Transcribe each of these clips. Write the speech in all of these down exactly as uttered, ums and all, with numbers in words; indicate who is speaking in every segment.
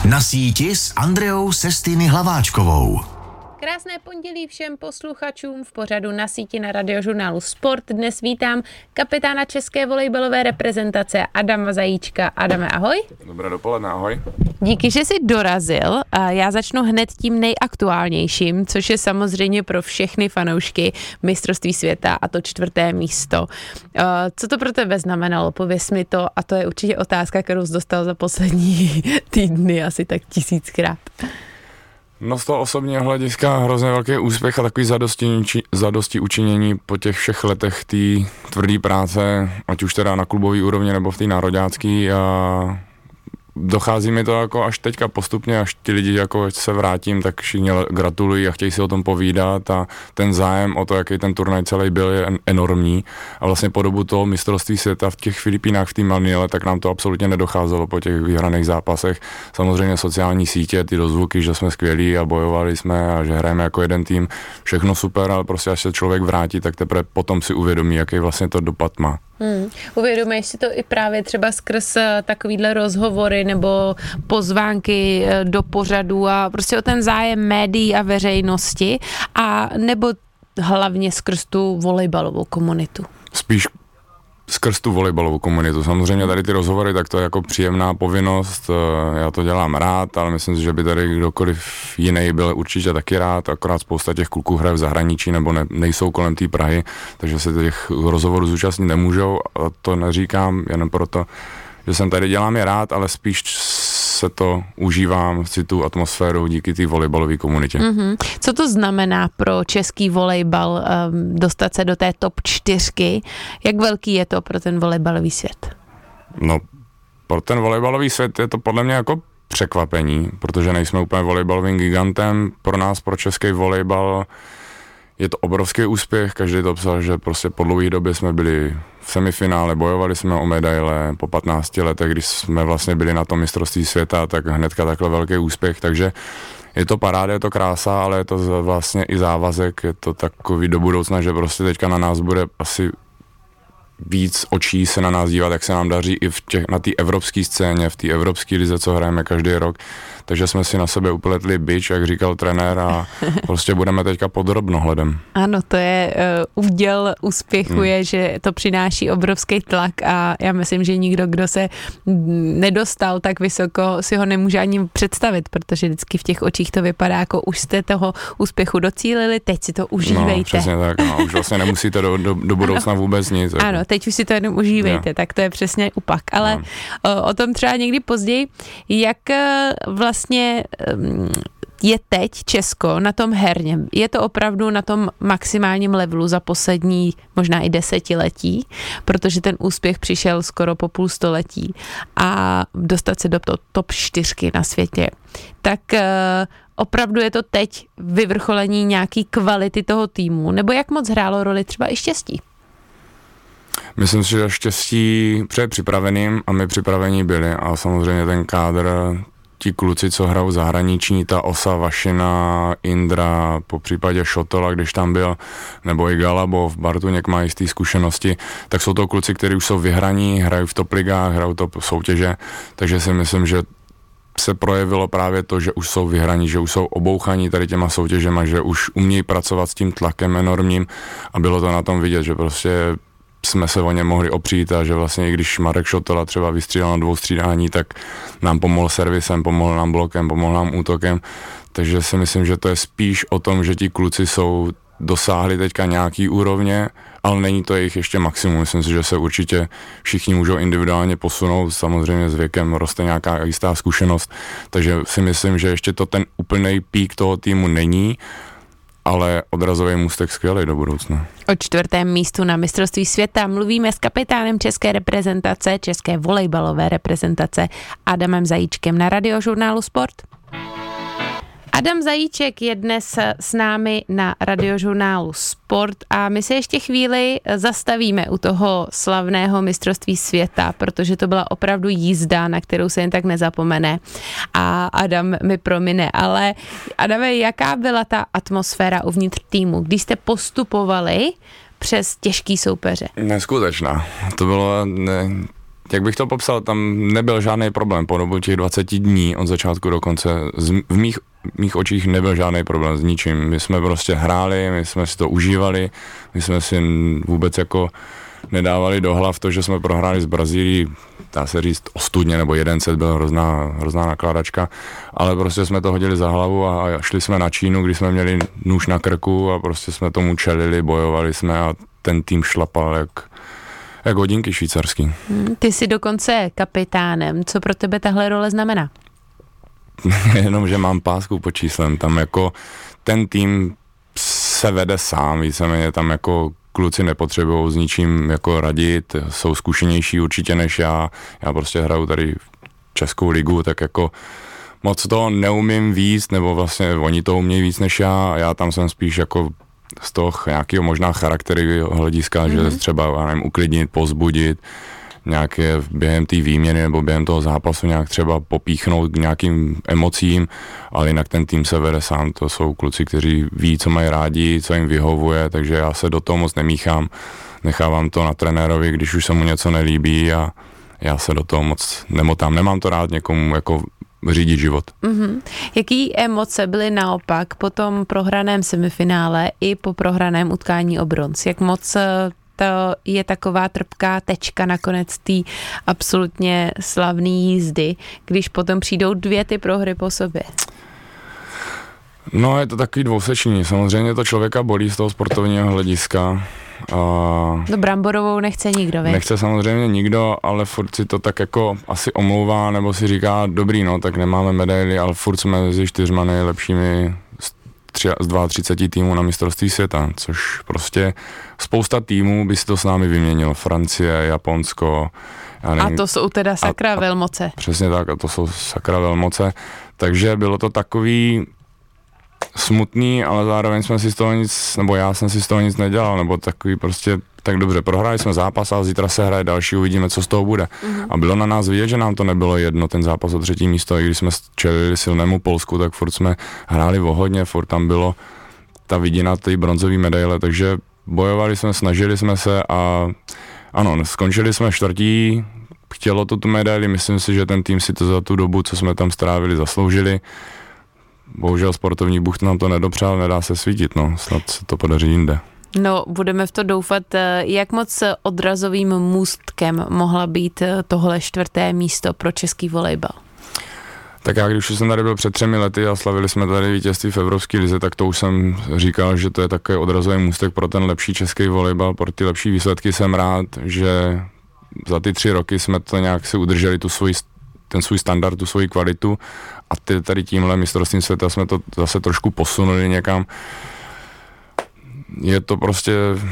Speaker 1: Na síti s Andreou Sestiny Hlaváčkovou.
Speaker 2: Krásné pondělí všem posluchačům v pořadu Na síti na Radiožurnálu Sport. Dnes vítám kapitána české volejbalové reprezentace Adama Zajíčka. Adame, ahoj.
Speaker 3: Dobré dopoledne, ahoj.
Speaker 2: Díky, že jsi dorazil. Já začnu hned tím nejaktuálnějším, což je samozřejmě pro všechny fanoušky mistrovství světa a to čtvrté místo. Co to pro tebe znamenalo? Pověz mi to, a to je určitě otázka, kterou jsi dostal za poslední týdny asi tak tisíckrát.
Speaker 3: No z toho osobního hlediska hrozně velký úspěch a takový zadosti, zadosti učinění po těch všech letech té tvrdé práce, ať už teda na klubové úrovni nebo v té nároďácké. A dochází mi to jako až teďka postupně, až ti lidi jako se vrátím, tak všichni gratulují a chtějí si o tom povídat a ten zájem o to, jaký ten turnaj celý byl, je enormní a vlastně po dobu toho mistrovství světa v těch Filipínách, v té Manile, tak nám to absolutně nedocházelo po těch vyhraných zápasech. Samozřejmě sociální sítě, ty dozvuky, že jsme skvělí a bojovali jsme a že hrajeme jako jeden tým, všechno super, ale prostě až se člověk vrátí, tak teprve potom si uvědomí, jaký vlastně to dopad má.
Speaker 2: Hmm. Uvědomuješ si to i právě třeba skrz takovýhle rozhovory nebo pozvánky do pořadu a prostě o ten zájem médií a veřejnosti, a nebo hlavně skrz tu volejbalovou komunitu?
Speaker 3: Spíš skrz tu volejbalovou komunitu. Samozřejmě tady ty rozhovory, tak to je jako příjemná povinnost, já to dělám rád, ale myslím si, že by tady kdokoliv jiný byl určitě taky rád, akorát spousta těch kluků hraje v zahraničí nebo ne, nejsou kolem té Prahy, takže se těch rozhovorů zúčastnit nemůžou, a to neříkám jenom proto, že jsem tady dělám je rád, ale spíš se to užívám, si tu atmosféru díky té volejbalové komunitě.
Speaker 2: Mm-hmm. Co to znamená pro český volejbal um, dostat se do té top čtyřky? Jak velký je to pro ten volejbalový svět?
Speaker 3: No, pro ten volejbalový svět je to podle mě jako překvapení, protože nejsme úplně volejbalovým gigantem. Pro nás, pro český volejbal, je to obrovský úspěch, každý to psal, že prostě po dlouhé době jsme byli v semifinále, bojovali jsme o medaile, po patnácti letech, když jsme vlastně byli na tom mistrovství světa, tak hnedka takhle velký úspěch, takže je to paráda, je to krása, ale je to vlastně i závazek, je to takový do budoucna, že prostě teďka na nás bude asi víc očí se na nás dívat, jak se nám daří i v těch, na té evropské scéně, v té evropské lize, co hrajeme každý rok. Takže jsme si na sebe upletli bič, jak říkal trenér, a prostě budeme teďka pod drobnohledem.
Speaker 2: Ano, to je uh, úděl úspěchu, hmm. je, že to přináší obrovský tlak a já myslím, že nikdo, kdo se nedostal tak vysoko, si ho nemůže ani představit, protože vždycky v těch očích to vypadá, jako už jste toho úspěchu docílili, teď si to užívejte.
Speaker 3: No, přesně tak, no, už vlastně nemusíte do, do, do budoucna ano. vůbec nic. Jako.
Speaker 2: Ano, teď už si to jenom užívejte, no. Tak to je přesně opak. Ale no. o, o tom třeba někdy později, jak vlastně Vlastně je teď Česko na tom herně. Je to opravdu na tom maximálním levelu za poslední možná i desetiletí, protože ten úspěch přišel skoro po půl století a dostat se do top čtyřky na světě. Tak opravdu je to teď vyvrcholení nějaký kvality toho týmu, nebo jak moc hrálo roli třeba i štěstí?
Speaker 3: Myslím si, že štěstí přeje připraveným a my připravení byli a samozřejmě ten kádr, ti kluci, co hrajou zahraniční, ta Osa, Vašina, Indra, po případě Šotola, když tam byl, nebo i Galabov, Bartuněk má jistý zkušenosti, tak jsou to kluci, kteří už jsou vyhraní, hrají v top ligách, hrajou top soutěže, takže si myslím, že se projevilo právě to, že už jsou vyhraní, že už jsou obouchaní tady těma soutěžema, že už umějí pracovat s tím tlakem enormním a bylo to na tom vidět, že prostě jsme se o ně mohli opřít a že vlastně i když Marek Šotola třeba vystřídal na dvou střídání, tak nám pomohl servisem, pomohl nám blokem, pomohl nám útokem, takže si myslím, že to je spíš o tom, že ti kluci jsou dosáhli teďka nějaký úrovně, ale není to jejich ještě maximum. Myslím si, že se určitě všichni můžou individuálně posunout, samozřejmě s věkem roste nějaká jistá zkušenost, takže si myslím, že ještě to ten úplný pík toho týmu není, ale odrazový můstek skvělý do budoucna.
Speaker 2: O čtvrtém místu na mistrovství světa mluvíme s kapitánem české reprezentace, české volejbalové reprezentace Adamem Zajíčkem na Radiožurnálu Sport. Adam Zajíček je dnes s námi na Radiožurnálu Sport a my se ještě chvíli zastavíme u toho slavného mistrovství světa, protože to byla opravdu jízda, na kterou se jen tak nezapomene a Adam mi promine, ale Adame, jaká byla ta atmosféra uvnitř týmu, když jste postupovali přes těžký soupeře?
Speaker 3: Neskutečná. To bylo ne, jak bych to popsal, tam nebyl žádný problém po dobu těch dvacet dní od začátku do konce. Z, v mých, mých očích nebyl žádný problém s ničím. My jsme prostě hráli, my jsme si to užívali, my jsme si vůbec jako nedávali do hlav to, že jsme prohráli z Brazílií, dá se říct ostudně, nebo jeden set byl hrozná, hrozná nakladačka, ale prostě jsme to hodili za hlavu a, a šli jsme na Čínu, když jsme měli nůž na krku a prostě jsme tomu čelili, bojovali jsme a ten tým šlapal jak, jak hodinky švýcarský.
Speaker 2: Ty jsi dokonce kapitánem, co pro tebe tahle role znamená?
Speaker 3: Jenom, že mám pásku pod číslem, tam jako ten tým se vede sám, víceméně tam jako kluci nepotřebují s ničím jako radit, jsou zkušenější určitě než já, já prostě hraju tady Českou ligu, tak jako moc to neumím víc, nebo vlastně oni to umějí víc než já, a já tam jsem spíš jako z toho nějakého možná charakteru hlediska, mm-hmm. že třeba, já nevím, uklidnit, pozbudit, nějaké během té výměny nebo během toho zápasu nějak třeba popíchnout k nějakým emocím, ale jinak ten tým se vede sám, to jsou kluci, kteří ví, co mají rádi, co jim vyhovuje, takže já se do toho moc nemíchám, nechávám to na trenérovi, když už se mu něco nelíbí a já se do toho moc nemotám, nemám to rád někomu jako řídit život.
Speaker 2: Mm-hmm. Jaký emoce byly naopak po tom prohraném semifinále i po prohraném utkání o bronz? Jak moc to je taková trpká tečka nakonec té absolutně slavné jízdy, když potom přijdou dvě ty prohry po sobě?
Speaker 3: No, je to takový dvousečný. Samozřejmě to člověka bolí z toho sportovního hlediska. A
Speaker 2: no, bramborovou nechce nikdo, víš?
Speaker 3: Nechce samozřejmě nikdo, ale furt si to tak jako asi omlouvá, nebo si říká, dobrý, no, tak nemáme medaily, ale furt jsme mezi čtyřma nejlepšími z třicet dva týmů na mistrovství světa, což prostě spousta týmů by si to s námi vyměnilo. Francie, Japonsko. Já nevím,
Speaker 2: a to jsou teda sakra a, velmoce.
Speaker 3: A, přesně tak, a to jsou sakra velmoce. Takže bylo to takový smutný, ale zároveň jsme si z toho nic, nebo já jsem si z toho nic nedělal, nebo takový prostě, tak dobře, prohráli jsme zápas a zítra se hraje další, uvidíme, co z toho bude. Mm-hmm. A bylo na nás vidět, že nám to nebylo jedno, ten zápas o třetí místo, i když jsme čelili silnému Polsku, tak furt jsme hráli vohodně, furt tam bylo ta vidina té bronzové medaile, takže bojovali jsme, snažili jsme se a ano, skončili jsme čtvrtí, chtělo to tu medaili, myslím si, že ten tým si to za tu dobu, co jsme tam strávili, zasloužili. Bohužel sportovní bůh nám to nedopřál, nedá se svítit, no, snad se to podaří jinde.
Speaker 2: No, budeme v to doufat. Jak moc odrazovým můstkem mohla být tohle čtvrté místo pro český volejbal?
Speaker 3: Tak já, když jsem tady byl před třemi lety a slavili jsme tady vítězství v Evropské lize, tak to už jsem říkal, že to je takový odrazový můstek pro ten lepší český volejbal, pro ty lepší výsledky. Jsem rád, že za ty tři roky jsme to nějak si udrželi tu svoji ten svůj standard, tu svoji kvalitu a ty, tady tímhle mistrovstvím světa jsme to zase trošku posunuli někam. Je to prostě,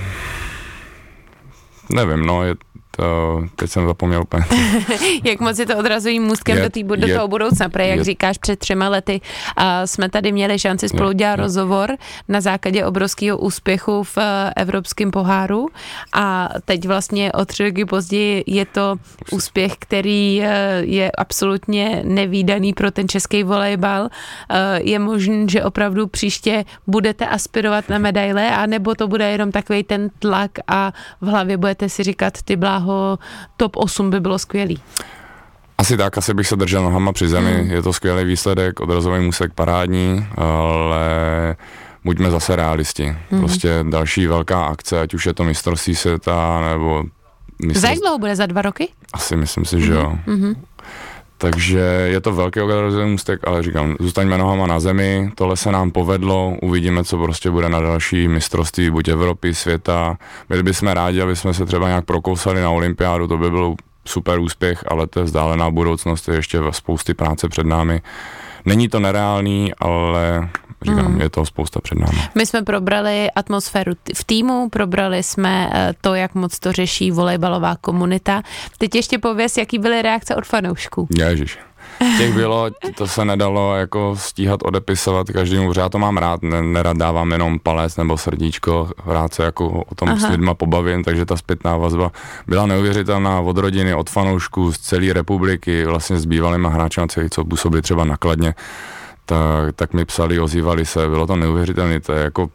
Speaker 3: nevím, no, je to, teď jsem zapomněl úplně.
Speaker 2: Jak moc je to odrazovým můstkem je, do, tý, do
Speaker 3: je,
Speaker 2: toho budoucna, protože jak
Speaker 3: je,
Speaker 2: říkáš, před třema lety a jsme tady měli šanci spolu dělat je, rozhovor na základě obrovského úspěchu v uh, Evropském poháru a teď vlastně o tři roky později je to úspěch, který uh, je absolutně nevídaný pro ten český volejbal. Uh, je možné, že opravdu příště budete aspirovat na medaile, anebo to bude jenom takovej ten tlak a v hlavě budete si říkat, ty bláho, top osm by bylo skvělý.
Speaker 3: Asi tak, asi bych se držel nohama při zemi, mm. je to skvělý výsledek, odrazový můstek parádní, ale buďme zase realisti. Mm. Prostě další velká akce, ať už je to mistrovství světa, nebo... Mistrovství... Za jak
Speaker 2: dlouho bude? Za dva roky?
Speaker 3: Asi myslím si, že
Speaker 2: mm.
Speaker 3: jo. Mm. Takže je to velký odrazový můstek, ale říkám, zůstaňme nohama na zemi, tohle se nám povedlo, uvidíme, co prostě bude na další mistrovství, buď Evropy, světa. Byli bychom rádi, aby jsme se třeba nějak prokousali na olympiádu, to by byl super úspěch, ale to je vzdálená budoucnost, je ještě spousty práce před námi. Není to nereálný, ale říkám, mm. je toho spousta před námi.
Speaker 2: My jsme probrali atmosféru v týmu, probrali jsme to, jak moc to řeší volejbalová komunita. Teď ještě pověz, jaký byly reakce od fanoušků.
Speaker 3: Ježiš. Těch bylo, to se nedalo jako stíhat odepisovat každému, protože já to mám rád, nerad dávám jenom palec nebo srdíčko, rád se jako o tom Aha. s lidma pobavím, takže ta zpětná vazba byla neuvěřitelná od rodiny, od fanoušků z celé republiky, vlastně s bývalýma hráčema, co působí třeba nakladně, tak, tak mi psali, ozývali se, bylo to neuvěřitelné, to je jako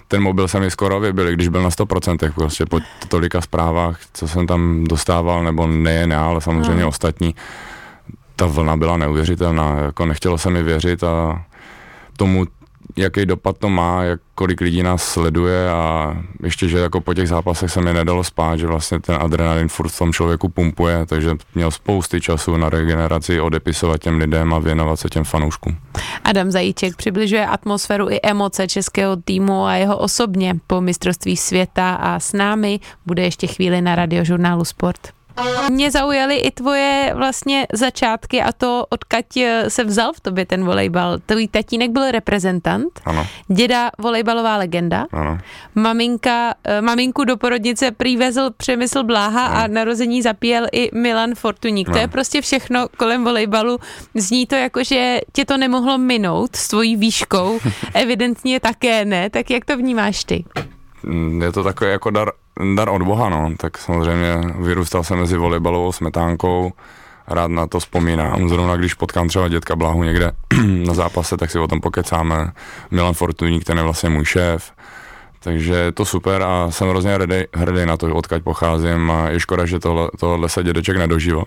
Speaker 3: ten mobil se mi skoro vybil, když byl na sto procent, prostě po tolika zprávách, co jsem tam dostával, nebo nejen já, ale samozřejmě no. ostatní, ta vlna byla neuvěřitelná, jako nechtělo se mi věřit a tomu, jaký dopad to má, jak kolik lidí nás sleduje a ještě, že jako po těch zápasech se mi nedalo spát, že vlastně ten adrenalin furt v tom člověku pumpuje, takže měl spousty času na regeneraci, odepisovat těm lidem a věnovat se těm fanouškům.
Speaker 2: Adam Zajíček přibližuje atmosféru i emoce českého týmu a jeho osobně po mistrovství světa a s námi bude ještě chvíli na Radiožurnálu Sport. Mě zaujaly i tvoje vlastně začátky a to, odkud se vzal v tobě ten volejbal. Tvůj tatínek byl reprezentant,
Speaker 3: ano. Děda
Speaker 2: volejbalová legenda,
Speaker 3: ano.
Speaker 2: Maminka, maminku do porodnice prý vezl Přemysl Bláha ano. a narození zapíjel i Milan Fortuník. No. To je prostě všechno kolem volejbalu. Zní to jako, že tě to nemohlo minout s tvojí výškou, evidentně také ne, tak jak to vnímáš ty?
Speaker 3: Je to takový jako dar, dar od Boha, no. Tak samozřejmě vyrůstal jsem mezi volejbalovou smetánkou, rád na to vzpomínám. Zrovna když potkám třeba dětka Bláhu někde na zápase, tak si o tom pokecáme. Milan Fortuník, ten je vlastně můj šéf. Takže je to super a jsem hrozně hrdý, hrdý na to, odkud pocházím a je škoda, že tohle, tohle se dědeček nedožil.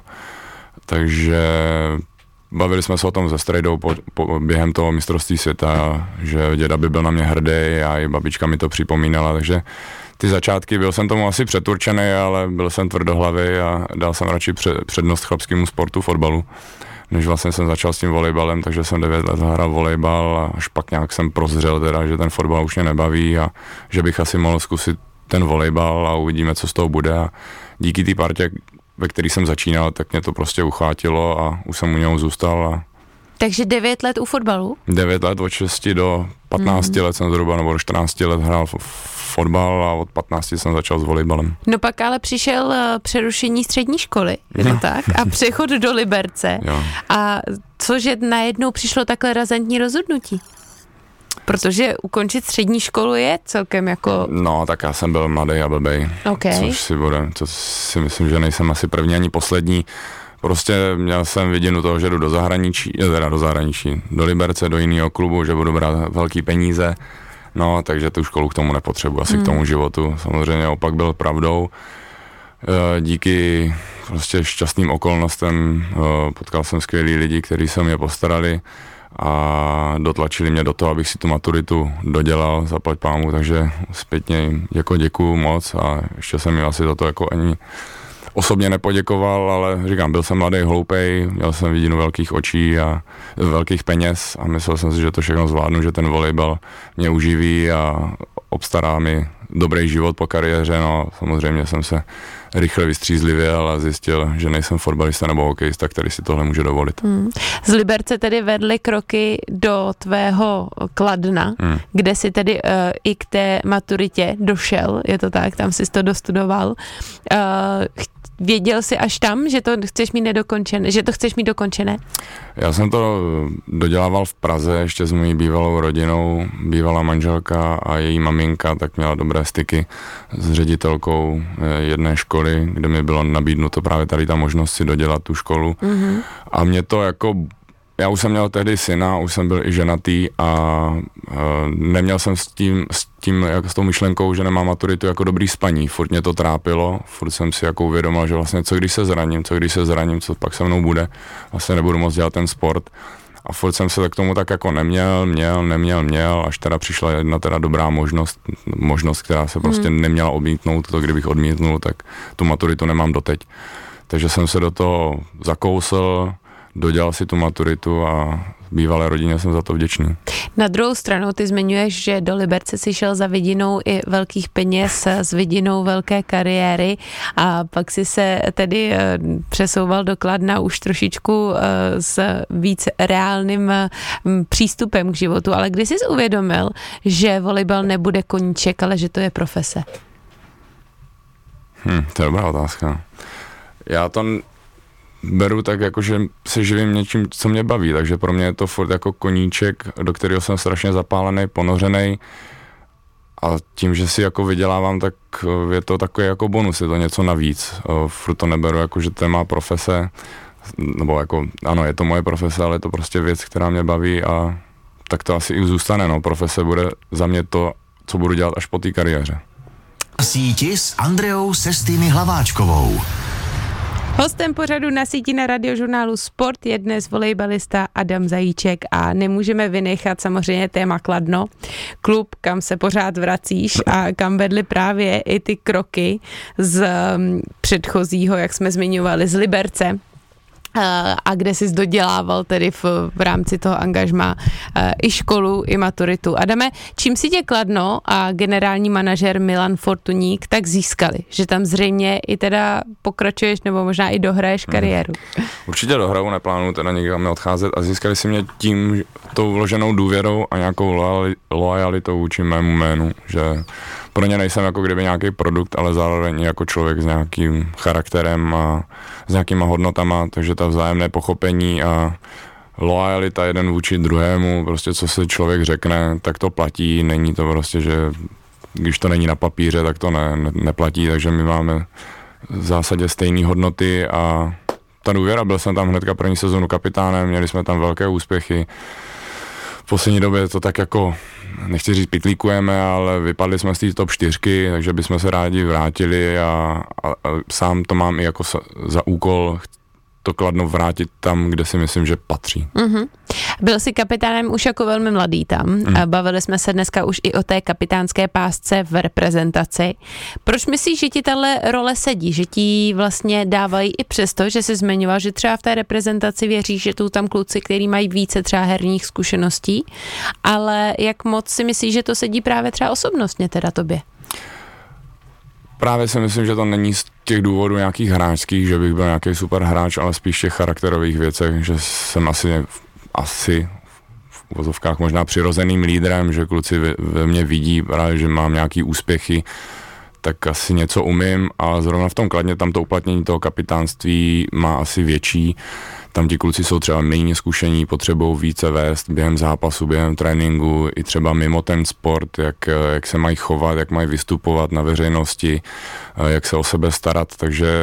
Speaker 3: Takže bavili jsme se o tom se Strejdou po, po, během toho mistrovství světa, že děda by byl na mě hrdý a i babička mi to připomínala, takže ty začátky, byl jsem tomu asi přeturčený, ale byl jsem tvrdohlavý a dal jsem radši před, přednost chlapskému sportu, fotbalu, než vlastně jsem začal s tím volejbalem, takže jsem devět let hrál volejbal a až pak nějak jsem prozřel teda, že ten fotbal už mě nebaví a že bych asi mohl zkusit ten volejbal a uvidíme, co z toho bude a díky té partě, ve který jsem začínal, tak mě to prostě uchvátilo a už jsem u něho zůstal. A
Speaker 2: takže devět let u fotbalu?
Speaker 3: devět let, od šesti do patnácti mm. let jsem zhruba, nebo do čtrnácti let hrál fotbal a od patnácti jsem začal s volejbalem.
Speaker 2: No pak ale přišel uh, přerušení střední školy, je to no. tak? A přechod do Liberce.
Speaker 3: Jo.
Speaker 2: A cože najednou přišlo takhle razantní rozhodnutí? Protože ukončit střední školu je celkem jako...
Speaker 3: No, tak já jsem byl mladý a blbej,
Speaker 2: okay.
Speaker 3: což si bude, to si myslím, že nejsem asi první ani poslední. Prostě měl jsem viděnu toho, že jdu do zahraničí, teda do zahraničí, do Liberce, do jiného klubu, že budu brát velký peníze, no, takže tu školu k tomu nepotřebuji, asi hmm. k tomu životu. Samozřejmě opak byl pravdou. Díky prostě šťastným okolnostem potkal jsem skvělý lidi, kteří se o mě postarali a dotlačili mě do toho, abych si tu maturitu dodělal, zaplať pámu, takže zpětně jako děkuju moc a ještě jsem mi asi za to jako ani osobně nepoděkoval, ale říkám, byl jsem mladý, hloupej, měl jsem vidinu velkých očí a velkých peněz a myslel jsem si, že to všechno zvládnu, že ten volejbal mě uživí a obstará mi dobrý život po kariéře, no samozřejmě jsem se rychle vystřízlivěl a zjistil, že nejsem fotbalista nebo hokejista, který si tohle může dovolit.
Speaker 2: Hmm. Z Liberce tedy vedly kroky do tvého Kladna, hmm. kde si tedy uh, i k té maturitě došel, je to tak, tam jsi to dostudoval. Uh, Věděl jsi až tam, že to chceš mít nedokončené, že to chceš mít dokončené?
Speaker 3: Já jsem to dodělával v Praze ještě s mojí bývalou rodinou. Bývalá manželka a její maminka tak měla dobré styky s ředitelkou jedné školy, kde mi bylo nabídnuto právě tady ta možnost si dodělat tu školu. Mm-hmm. A mě to jako... Já už jsem měl tehdy syna, už jsem byl i ženatý a uh, neměl jsem s tím, s tím, jako s tou myšlenkou, že nemám maturitu jako dobrý spaní. Furt mě to trápilo, furt jsem si jako uvědomil, že vlastně co když se zraním, co když se zraním, co pak se mnou bude, vlastně nebudu moc dělat ten sport. A furt jsem se k tomu tak jako neměl, měl, neměl, měl, až teda přišla jedna teda dobrá možnost, možnost, která se prostě hmm. neměla odmítnout, to kdybych odmítnul, tak tu maturitu nemám doteď. Takže jsem se do toho zakousl, dodělal si tu maturitu a bývalé rodině jsem za to vděčný.
Speaker 2: Na druhou stranu ty zmiňuješ, že do Liberce si šel za vidinou i velkých peněz, s vidinou velké kariéry a pak si se tedy přesouval do Kladna už trošičku s víc reálným přístupem k životu, ale kdy jsi uvědomil, že volejbal nebude koníček, ale že to je profese?
Speaker 3: Hm, to je dobrá otázka. Já to beru tak, jako, že se živím něčím, co mě baví, takže pro mě je to furt jako koníček, do kterého jsem strašně zapálený, ponořenej a tím, že si jako vydělávám, tak je to takový jako bonus, je to něco navíc. Furt to neberu jako, že to je má profese, nebo jako, ano, je to moje profese, ale je to prostě věc, která mě baví a tak to asi i zůstane, no, profese bude za mě to, co budu dělat až po té kariéře.
Speaker 1: Síti s Andreou Sestýny Hlaváčkovou.
Speaker 2: Hostem pořadu Na síti na Radiožurnálu Sport je dnes volejbalista Adam Zajíček a nemůžeme vynechat samozřejmě téma Kladno, klub, kam se pořád vracíš a kam vedly právě i ty kroky z předchozího, jak jsme zmiňovali, z Liberce. A kde jsi dodělával tedy v, v rámci toho angažmá i školu, i maturitu. Adame, čím si tě Kladno a generální manažer Milan Fortuník tak získali? Že tam zřejmě i teda pokračuješ nebo možná i dohraješ kariéru.
Speaker 3: Určitě dohraju, neplánuju teda někam odcházet a získali si mě tím tou vloženou důvěrou a nějakou loajalitou vůči mému jménu, že pro ně nejsem jako kdyby nějaký produkt, ale zároveň jako člověk s nějakým charakterem a s nějakýma hodnotama, takže ta vzájemné pochopení a loajalita jeden vůči druhému, prostě co si člověk řekne, tak to platí, není to prostě, že když to není na papíře, tak to ne, ne, neplatí, takže my máme v zásadě stejné hodnoty a ta důvěra, byl jsem tam hnedka první sezonu kapitánem, měli jsme tam velké úspěchy. V poslední době to tak jako, nechci říct pitlíkujeme, ale vypadli jsme z té top čtyřky, takže bychom se rádi vrátili a, a, a sám to mám i jako za, za úkol to Kladno vrátit tam, kde si myslím, že patří.
Speaker 2: Mm-hmm. Byl jsi kapitánem už jako velmi mladý tam. Mm. Bavili jsme se dneska už i o té kapitánské pásce v reprezentaci. Proč myslíš, že ti tahle role sedí? Že ti vlastně dávají i přesto, že jsi zmiňoval, že třeba v té reprezentaci věříš, že tu tam kluci, kteří mají více třeba herních zkušeností, ale jak moc si myslíš, že to sedí právě třeba osobnostně teda tobě?
Speaker 3: Právě si myslím, že to není z těch důvodů nějakých hráčských, že bych byl nějaký super hráč, ale spíš těch charakterových věcech, že jsem asi, asi v uvozovkách možná přirozeným lídrem, že kluci ve, ve mně vidí právě, že mám nějaký úspěchy, tak asi něco umím a zrovna v tom Kladně tam to uplatnění toho kapitánství má asi větší. Tam ti kluci jsou třeba méně zkušení, potřebují více vést během zápasu, během tréninku, i třeba mimo ten sport, jak, jak se mají chovat, jak mají vystupovat na veřejnosti, jak se o sebe starat, takže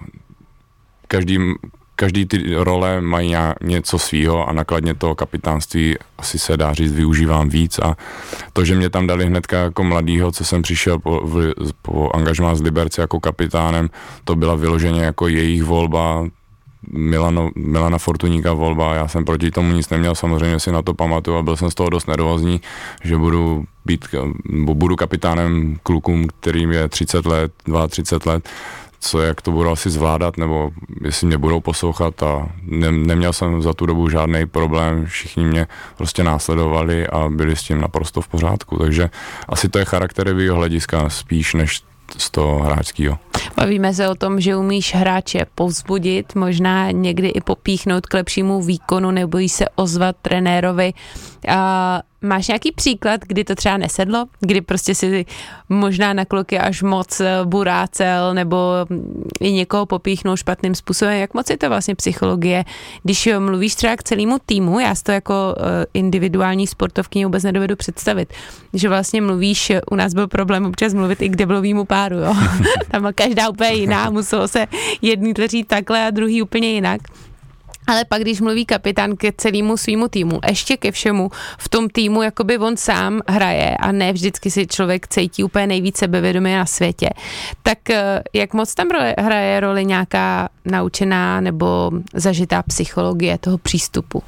Speaker 3: každý, každý ty role mají něco svýho a nakladně toho kapitánství asi se dá říct využívám víc a to, že mě tam dali hnedka jako mladýho, co jsem přišel po, v, po angažmá z Liberce jako kapitánem, to byla vyloženě jako jejich volba, Milano, Milana Fortuníka volba, já jsem proti tomu nic neměl, samozřejmě si na to pamatuju a byl jsem z toho dost nervózní, že budu být, budu kapitánem klukům, kterým je třicet let, třicet dva let, co, jak to budu asi zvládat, nebo jestli mě budou poslouchat a ne, neměl jsem za tu dobu žádný problém, všichni mě prostě následovali a byli s tím naprosto v pořádku, takže asi to je charakterovýho hlediska spíš než z toho hráčského.
Speaker 2: Bavíme se o tom, že umíš hráče povzbudit, možná někdy i popíchnout k lepšímu výkonu, nebojí se ozvat trenérovi. A máš nějaký příklad, kdy to třeba nesedlo? Kdy prostě si možná na kluky až moc burácel nebo i někoho popíchnou špatným způsobem? Jak moc je to vlastně psychologie? Když mluvíš třeba k celému týmu, já si to jako individuální sportovkyně vůbec nedovedu představit, že vlastně mluvíš, u nás byl problém občas mluvit i k deblovému páru, jo? Tam každá úplně jiná, muselo se jedný tleřít takhle a druhý úplně jinak. Ale pak, když mluví kapitán ke celému svýmu týmu, ještě ke všemu v tom týmu, jakoby on sám hraje a ne vždycky si člověk cítí úplně nejvíce sebevědomě na světě, tak jak moc tam hraje roli nějaká naučená nebo zažitá psychologie toho přístupu?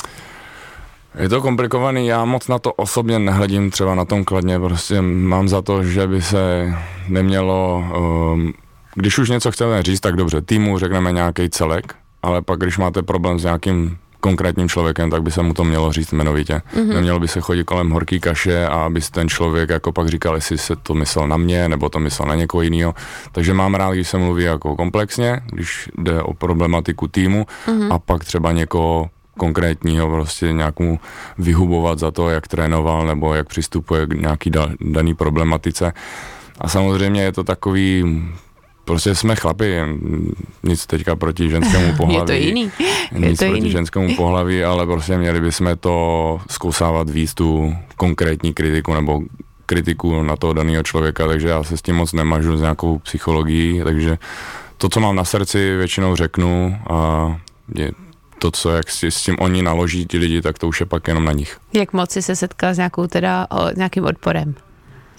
Speaker 3: Je to komplikovaný, já moc na to osobně nehledím třeba na tom Kladně, prostě mám za to, že by se nemělo, um, když už něco chceme říct, tak dobře, týmu řekneme nějaký celek, ale pak když máte problém s nějakým konkrétním člověkem, tak by se mu to mělo říct jmenovitě. Mm-hmm. Nemělo by se chodit kolem horký kaše a aby ten člověk jako pak říkal, jestli se to myslel na mě, nebo to myslel na někoho jiného. Takže mám rád, když se mluví jako komplexně, když jde o problematiku týmu mm-hmm. a pak třeba někoho konkrétního prostě nějakou vyhubovat za to, jak trénoval nebo jak přistupuje k nějaký da, daný problematice. A samozřejmě je to takový, prostě jsme chlapi, nic teďka proti ženskému pohlaví.
Speaker 2: Je to jiný. Je
Speaker 3: Nic
Speaker 2: to
Speaker 3: proti
Speaker 2: jiný.
Speaker 3: ženskému pohlaví, ale prostě měli bychom to zkousávat víc tu konkrétní kritiku nebo kritiku na toho daného člověka, takže já se s tím moc nemažu s nějakou psychologií, takže to, co mám na srdci, většinou řeknu a je to, co jak si s tím oni naloží ti lidi, tak to už je pak jenom na nich.
Speaker 2: Jak moc jsi se setkal s nějakou teda, o, nějakým odporem?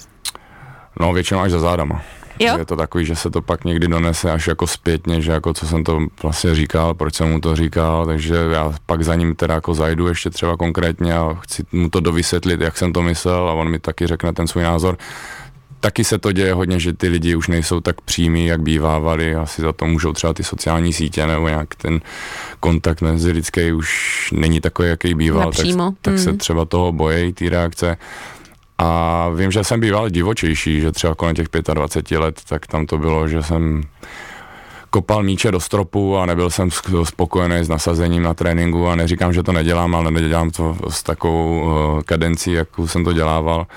Speaker 3: No, většinou až za zádama.
Speaker 2: Jo?
Speaker 3: Je to takový, že se to pak někdy donese až jako zpětně, že jako co jsem to vlastně říkal, proč jsem mu to říkal, takže já pak za ním teda jako zajdu ještě třeba konkrétně a chci mu to dovysvětlit, jak jsem to myslel a on mi taky řekne ten svůj názor. Taky se to děje hodně, že ty lidi už nejsou tak přímí, jak bývávali, asi za to můžou třeba ty sociální sítě nebo nějak ten kontakt mezilidský už není takový, jaký býval, tak, tak mm. se třeba toho bojí, ty reakce. A vím, že jsem býval divočejší, že třeba kolem těch dvacet pět let, tak tam to bylo, že jsem kopal míče do stropu a nebyl jsem spokojený s nasazením na tréninku a neříkám, že to nedělám, ale nedělám to s takovou kadencí, jakou jsem to dělával.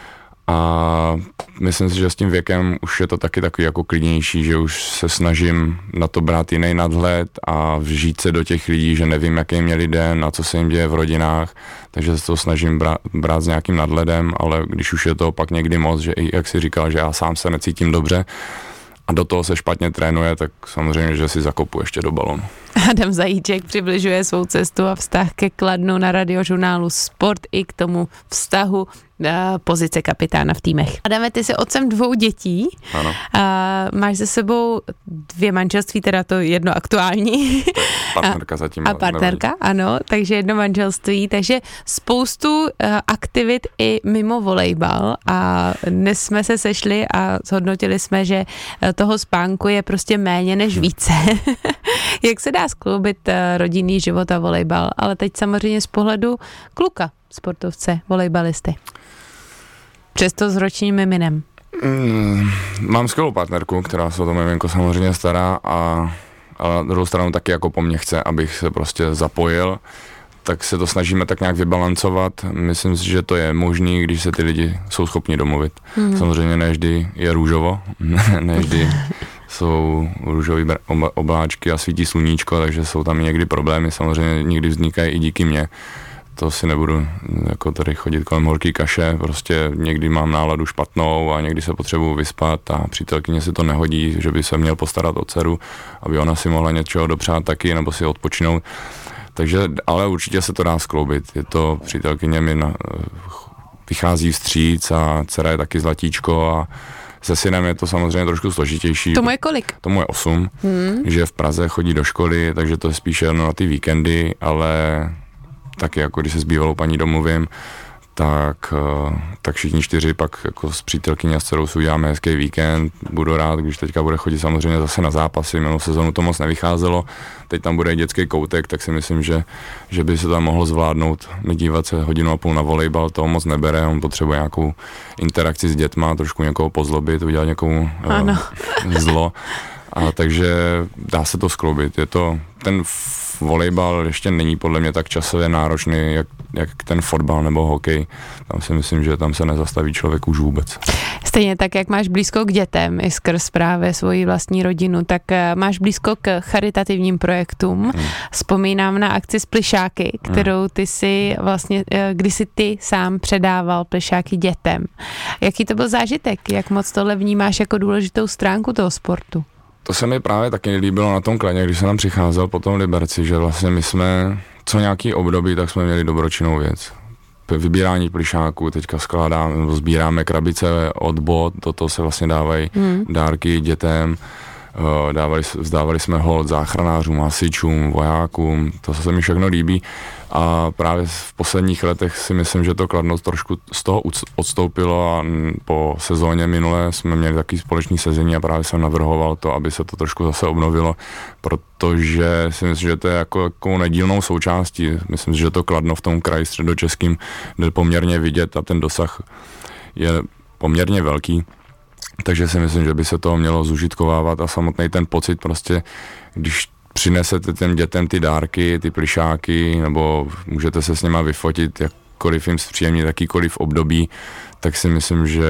Speaker 3: A myslím si, že s tím věkem už je to taky takový jako klidnější, že už se snažím na to brát jiný nadhled a vžít se do těch lidí, že nevím, jaký měli den, na co se jim děje v rodinách, takže se to snažím brát, brát s nějakým nadhledem, ale když už je to pak někdy moc, že i jak si říkal, že já sám se necítím dobře a do toho se špatně trénuje, tak samozřejmě, že si zakopu ještě do balonu.
Speaker 2: Adam Zajíček přibližuje svou cestu a vztah ke Kladnu na Radiožurnálu Sport i k tomu vztahu a pozice kapitána v týmech. Adame, ty jsi otcem dvou dětí.
Speaker 3: Ano.
Speaker 2: A máš za sebou dvě manželství, teda to jedno aktuální.
Speaker 3: Partnerka zatím.
Speaker 2: A partnerka, nevím. Ano, takže jedno manželství, takže spoustu uh, aktivit i mimo volejbal a dnes jsme se sešli a zhodnotili jsme, že toho spánku je prostě méně než více. Jak se dá skloubit uh, rodinný život a volejbal, ale teď samozřejmě z pohledu kluka, sportovce, volejbalisty. Přesto s ročním miminem.
Speaker 3: Mm, mám skvělou partnerku, která se o to miminko samozřejmě stará a ale na druhou stranu taky jako po mně chce, abych se prostě zapojil, tak se to snažíme tak nějak vybalancovat. Myslím si, že to je možný, když se ty lidi jsou schopni domluvit. Mm. Samozřejmě ne vždy je růžovo, ne vždy jsou růžové obláčky a svítí sluníčko, takže jsou tam někdy problémy, samozřejmě někdy vznikají i díky mně. To si nebudu jako tady chodit kolem horký kaše, prostě někdy mám náladu špatnou a někdy se potřebuji vyspat a přítelkyně si to nehodí, že by se měl postarat o dceru, aby ona si mohla něčeho dopřát taky nebo si odpočinout. Takže, ale určitě se to dá skloubit. Je to, přítelkyně mi na, vychází vstříc a dcera je taky zlatíčko a se synem je to samozřejmě trošku složitější.
Speaker 2: Tomu je kolik?
Speaker 3: Tomu je osm, hmm. že v Praze chodí do školy, takže to je spíše jenom na ty víkendy, ale taky jako když se s bývalou paní domluvím, tak, tak všichni čtyři pak jako s přítelkyní a s dcerou si uděláme hezký víkend. Budu rád, když teďka bude chodit samozřejmě zase na zápasy, minulou sezonu to moc nevycházelo, teď tam bude i dětský koutek, tak si myslím, že, že by se tam mohlo zvládnout, dívat se hodinu a půl na volejbal, toho moc nebere, on potřebuje nějakou interakci s dětma, trošku někoho pozlobit, udělat někomu uh, zlo. A takže dá se to skloubit. Je to, ten volejbal ještě není podle mě tak časově náročný, jak, jak ten fotbal nebo hokej. Tam si myslím, že tam se nezastaví člověk už vůbec.
Speaker 2: Stejně tak, jak máš blízko k dětem i skrz právě svoji vlastní rodinu, tak máš blízko k charitativním projektům. Hmm. Vzpomínám na akci s plyšáky, kterou ty si vlastně, kdy si ty sám předával plyšáky dětem. Jaký to byl zážitek? Jak moc tohle vnímáš jako důležitou stránku toho sportu?
Speaker 3: To se mi právě taky nelíbilo na tom Kladně, když jsem tam přicházel po tom Liberci, že vlastně my jsme co nějaký období, tak jsme měli dobročinnou věc. Vybírání plyšáků, teďka skládáme, sbíráme krabice od bot, do toho se vlastně dávají hmm. dárky dětem, dávali, vzdávali jsme hold záchranářům, hasičům, vojákům, to se mi všechno líbí a právě v posledních letech si myslím, že to Kladno trošku z toho odstoupilo a po sezóně minulé jsme měli takový společný sezení a právě jsem navrhoval to, aby se to trošku zase obnovilo, protože si myslím, že to je jako, jako nedílnou součástí, myslím si, že to Kladno v tom kraji středočeským jde poměrně vidět a ten dosah je poměrně velký. Takže si myslím, že by se to mělo zužitkovávat a samotný ten pocit prostě, když přinesete těm dětem ty dárky, ty plyšáky, nebo můžete se s nima vyfotit, jakkoliv jim zpříjemnit, jakýkoliv období, tak si myslím, že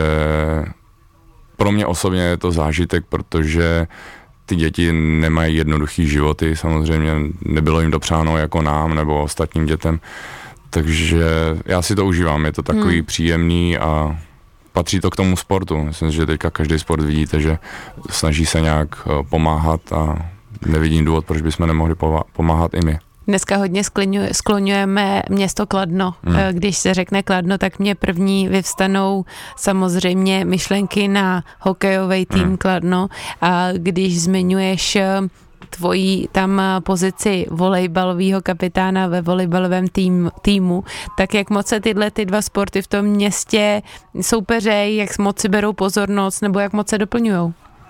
Speaker 3: pro mě osobně je to zážitek, protože ty děti nemají jednoduchý životy, samozřejmě nebylo jim dopřáno jako nám nebo ostatním dětem, takže já si to užívám, je to takový hmm. příjemný a patří to k tomu sportu. Myslím, že teďka každý sport vidíte, že snaží se nějak pomáhat a nevidím důvod, proč bychom nemohli pomáhat i my.
Speaker 2: Dneska hodně skloňujeme město Kladno. Hmm. Když se řekne Kladno, tak mě první vyvstanou samozřejmě myšlenky na hokejový tým hmm. Kladno. A když zmiňuješ tvojí tam pozici volejbalového kapitána ve volejbalovém tým, týmu, tak jak moc se tyhle ty dva sporty v tom městě soupeřejí, jak moc si berou pozornost, nebo jak moc se doplňujou?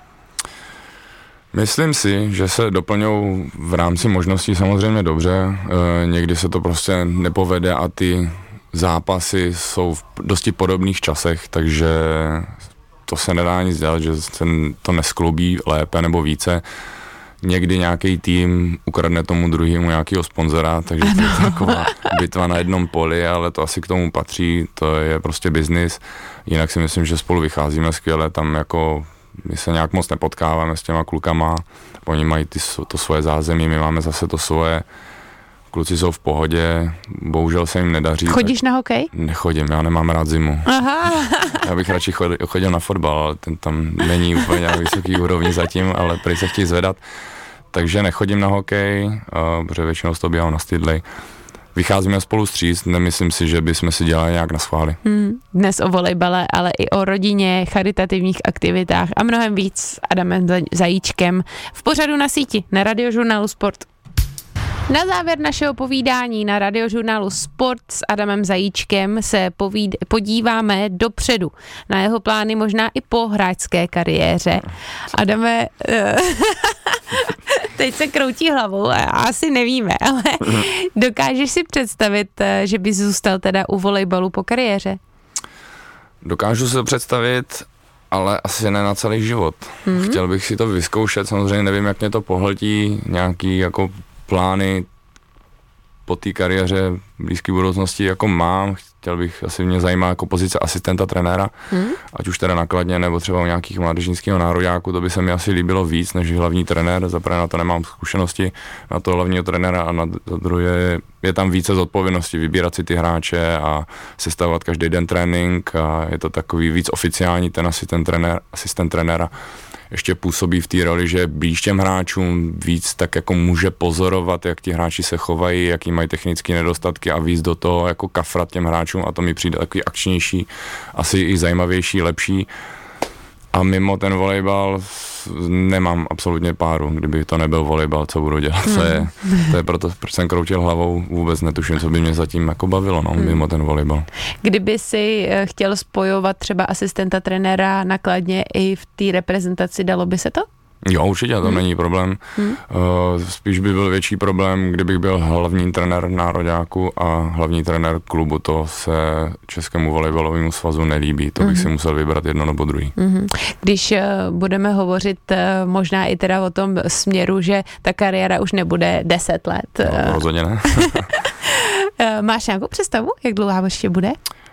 Speaker 3: Myslím si, že se doplňují v rámci možností samozřejmě dobře. E, někdy se to prostě nepovede a ty zápasy jsou v dosti podobných časech, takže to se nedá nic dělat, že se to neskloubí lépe nebo více. Někdy nějaký tým ukradne tomu druhému nějakého sponzora, takže ano. To je taková bitva na jednom poli, ale to asi k tomu patří, to je prostě biznis. Jinak si myslím, že spolu vycházíme skvěle, tam jako my se nějak moc nepotkáváme s těma klukama, oni mají ty, to svoje zázemí, my máme zase to svoje, kluci jsou v pohodě, bohužel se jim nedaří.
Speaker 2: Chodíš na hokej?
Speaker 3: Nechodím, já nemám rád zimu.
Speaker 2: Aha.
Speaker 3: Já bych radši chodil, chodil na fotbal, ale ten tam není úplně na vysoký úrovni zatím, ale prý se chtějí zvedat. Takže nechodím na hokej, uh, protože většinou z toho běhám na stydlej. Vycházíme spolu vstříc, nemyslím si, že bychom si dělali nějak na schvály. Hmm,
Speaker 2: dnes o volejbale, ale i o rodině, charitativních aktivitách a mnohem víc s Adamem Zajíčkem v pořadu Na síti na Radiožurnálu Sport. Na závěr našeho povídání na Radiožurnálu Sport s Adamem Zajíčkem se povíd- podíváme dopředu na jeho plány možná i po hráčské kariéře. Adame, teď se kroutí hlavou a asi nevíme, ale dokážeš si představit, že bys zůstal teda u volejbalu po kariéře?
Speaker 3: Dokážu si to představit, ale asi ne na celý život. Mm-hmm. Chtěl bych si to vyzkoušet, samozřejmě nevím, jak mě to pohltí, nějaký jako plány po té kariéře v blízké budoucnosti jako mám. Chtěl bych, asi mě zajímá jako pozice asistenta trenéra, hmm. ať už teda nakladně nebo třeba u nějakých mládežnického nároďáků, to by se mi asi líbilo víc než hlavní trenér. Za prvé na to nemám zkušenosti, na to hlavního trenéra a na to druhé je tam více zodpovědnosti, vybírat si ty hráče a sestavovat každý den trénink a je to takový víc oficiální ten asistent, trenér, asistent trenéra. Ještě působí v té roli, že blíž těm hráčům víc tak jako může pozorovat, jak ti hráči se chovají, jaký mají technické nedostatky a víc do toho jako kafrat těm hráčům a to mi přijde takový akčnější, asi i zajímavější, lepší. A mimo ten volejbal nemám absolutně páru, kdyby to nebyl volejbal, co budu dělat. Mm. To, je, to je proto, proč jsem kroutil hlavou, vůbec netuším, co by mě zatím jako bavilo, no, mm. mimo ten volejbal. Kdyby
Speaker 2: si chtěl spojovat třeba asistenta trenéra nakladně i v té reprezentaci, dalo by se to?
Speaker 3: Jo, určitě, to hmm. není problém. Hmm. Uh, spíš by byl větší problém, kdybych byl hlavní trenér nároďáku a hlavní trenér klubu, to se Českému volejbalovému svazu nelíbí, to bych hmm. si musel vybrat jedno nebo druhý.
Speaker 2: Hmm. Když uh, budeme hovořit uh, možná i teda o tom směru, že ta kariéra už nebude deset let.
Speaker 3: No, rozhodně ne.
Speaker 2: Máš nějakou představu, jak dlouhá ještě bude?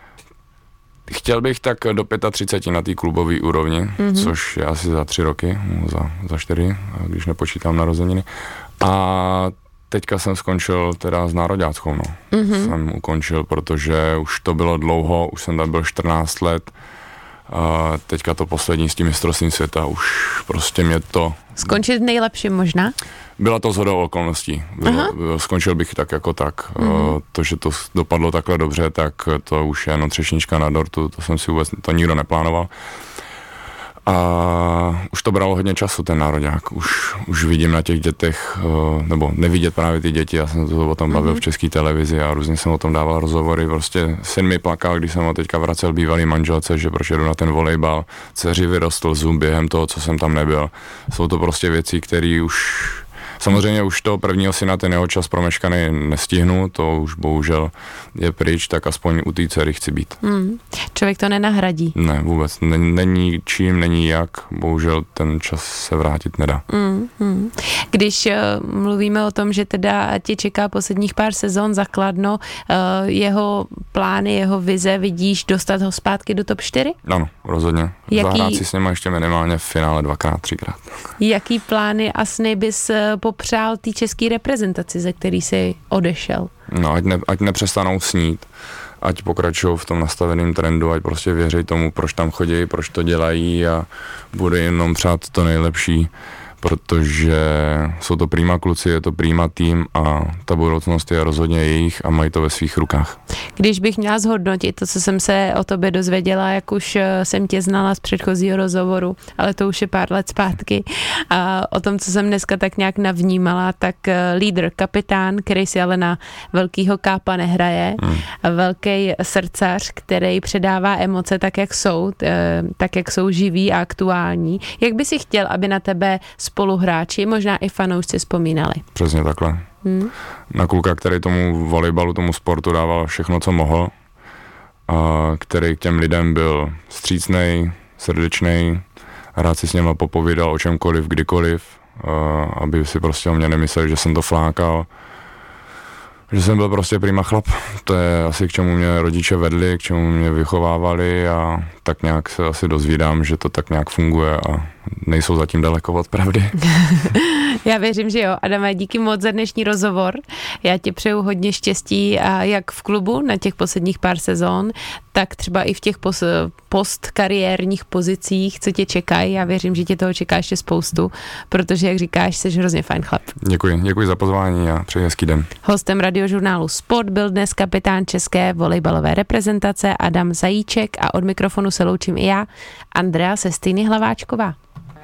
Speaker 3: Chtěl bych tak do třicet pět na té klubové úrovni, mm-hmm. což je asi za tři roky, za, za čtyři, když nepočítám narozeniny. A teďka jsem skončil teda s nároďáckou, no. Mm-hmm. Jsem ukončil, protože už to bylo dlouho, už jsem tam byl čtrnáct let. A teďka to poslední s tím mistrovstvím světa, už prostě mě to...
Speaker 2: Skončit nejlepším možná?
Speaker 3: Byla to shodou okolností. Bylo, skončil bych tak jako tak. Mm. To, že to dopadlo takhle dobře, tak to už je jenom třešnička na dortu, to jsem si vůbec, to nikdo neplánoval. A už to bralo hodně času, ten nároďák. Už, už vidím na těch dětech, nebo nevidět právě ty děti, já jsem to o tom bavil mm. v České televizi a různě jsem o tom dával rozhovory. Prostě syn mi plakal, když jsem ho teďka vracel bývalý manželce, že proč jedu na ten volejbal. Dceři vyrostl zub během toho, co jsem tam nebyl. Jsou to prostě věci, které už... Samozřejmě už toho prvního syna ten jeho čas promeškaný nestihnu, to už bohužel je pryč, tak aspoň u té dcery chci být. Hmm.
Speaker 2: Člověk to nenahradí.
Speaker 3: Ne, vůbec. Není čím, není jak, bohužel ten čas se vrátit nedá.
Speaker 2: Hmm, hmm. Když uh, mluvíme o tom, že teda tě čeká posledních pár sezon za Kladno, uh, jeho plány, jeho vize, vidíš dostat ho zpátky do top čtyři?
Speaker 3: Ano, rozhodně. Jaký... Zahrát si s něma ještě minimálně v finále dvakrát, třikrát.
Speaker 2: Jaký plány a sny bys popřál té české reprezentaci, ze který jsi odešel?
Speaker 3: No, ať, ne, ať nepřestanou snít, ať pokračují v tom nastaveném trendu, ať prostě věří tomu, proč tam chodí, proč to dělají a bude jenom přát to nejlepší protože jsou to prima kluci, je to prima tým a ta budoucnost je rozhodně jejich a mají to ve svých rukách.
Speaker 2: Když bych měla zhodnotit to, co jsem se o tobě dozvěděla, jak už jsem tě znala z předchozího rozhovoru, ale to už je pár let zpátky, a o tom, co jsem dneska tak nějak navnímala, tak lídr, kapitán, který si ale na velkýho kápa nehraje, hmm. velký srdcař, který předává emoce tak, jak jsou, tak, jak jsou živý a aktuální. Jak by si chtěl, aby na tebe spoluhráči, možná i fanoušci vzpomínali?
Speaker 3: Přesně takhle. Hmm. Na kluka, který tomu volejbalu, tomu sportu dával všechno, co mohl, a který k těm lidem byl vstřícnej, srdečnej, rád si s něma popovídal o čemkoliv, kdykoliv, aby si prostě o mě nemysleli, že jsem to flákal, že jsem byl prostě prima chlap. To je asi k čemu mě rodiče vedli, k čemu mě vychovávali a tak nějak se asi dozvídám, že to tak nějak funguje a nejsou zatím daleko od pravdy.
Speaker 2: Já věřím, že jo. Adame, díky moc za dnešní rozhovor. Já ti přeju hodně štěstí a jak v klubu na těch posledních pár sezón, tak třeba i v těch pos- postkariérních pozicích, co tě čekají. Já věřím, že tě toho čeká ještě spoustu, protože, jak říkáš, jsi hrozně fajn chlap.
Speaker 3: Děkuji, děkuji za pozvání a přeji hezký den.
Speaker 2: Hostem radiožurnálu Sport byl dnes kapitán české volejbalové reprezentace Adam Zajíček a od mikrofonu se loučím i já, Andrea Sestýny Hlaváčková.